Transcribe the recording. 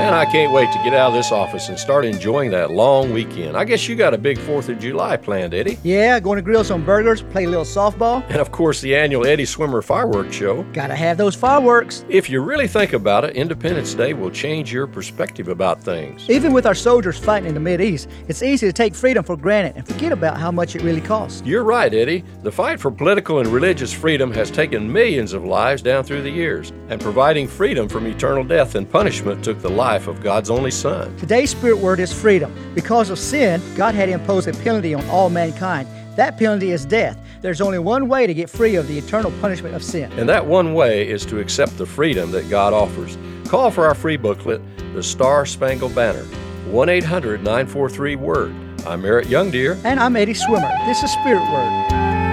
Man, I can't wait to get out of this office and start enjoying that long weekend. I guess you got a big 4th of July planned, Eddie. Yeah, going to grill some burgers, play a little softball. And of course, the annual Eddie Swimmer Fireworks Show. Gotta have those fireworks. If you really think about it, Independence Day will change your perspective about things. Even with our soldiers fighting in the Mideast, it's easy to take freedom for granted and forget about how much it really costs. You're right, Eddie. The fight for political and religious freedom has taken millions of lives down through the years, and providing freedom from eternal death and punishment took the life of God's only Son. Today's spirit word is freedom. Because of sin, God had imposed a penalty on all mankind. That penalty is death. There's only one way to get free of the eternal punishment of sin. And that one way is to accept the freedom that God offers. Call for our free booklet, The Star-Spangled Banner, 1-800-943-WORD. I'm Merritt Youngdeer. And I'm Eddie Swimmer. This is Spirit Word.